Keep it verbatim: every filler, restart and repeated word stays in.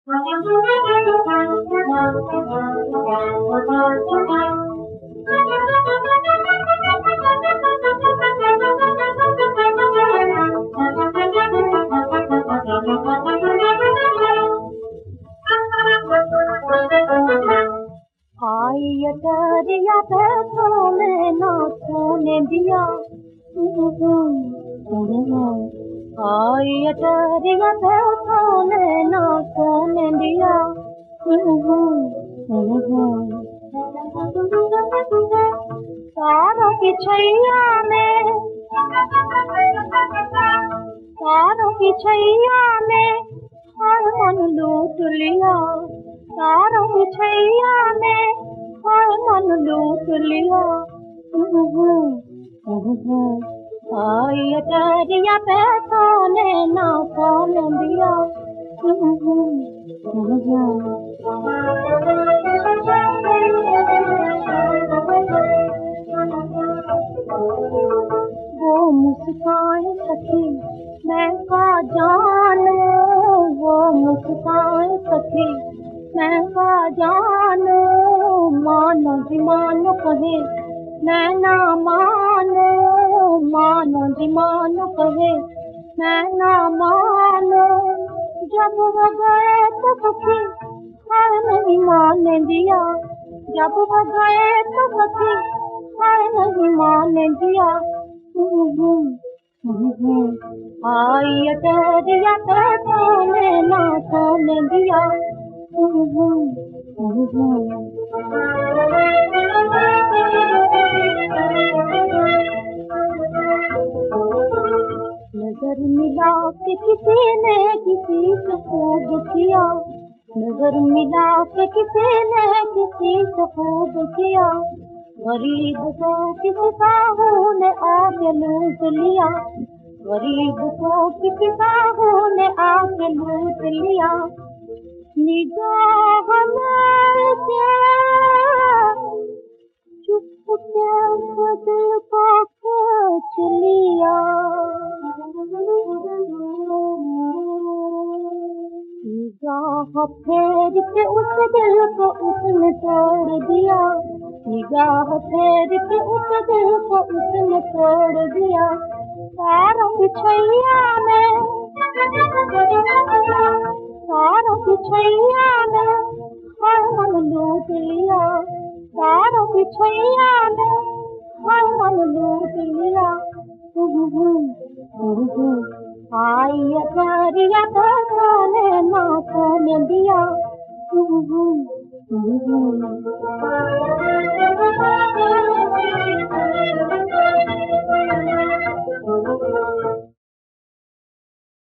आई अटरिया पैसों में ना सोने दिया, आई अटरिया पैसों में ना सोने दिया। तारों की छैया में, तारों की छैया में हर मन लूट लिया, तारों की छैया में हर मन लूट लिया। आई अटरिया पैसों ने ना सोने दिया। वो मुस्कान सखी मैं का जानू, वो मुस्कान सखी मैं का जानू, मानो जी मानो कहे मैं ना मानो, मानो जी मानो कहे मैं ना मानो। जब वो गए तो सखी हाय नहीं माने दिया, जब वो गए तो सखी हाय नहीं माने दिया। आई अटरिया पैसों ने ना सोने दिया। नजर मिला के किसी ने किसी से खूब किया, नजर मिला के किसी ने किसी से खूब किया। गरीब को किसी साहू ने आके लूट लिया, गरीब को किसी साहू ने आके लूट लिया। निगाह में चुपके से दिल को खींच लिया, निगाह फेर के उस दिल को उसने तोड़ दिया, निगाह फेर के उस दिल को उसने तोड़ दिया। तारों की छैया में, तारों की छैया में हर मन लूट लिया, तारों की छैया में हर मन लूट लिया। आई अटरिया पैसों ने ना सोने दिया।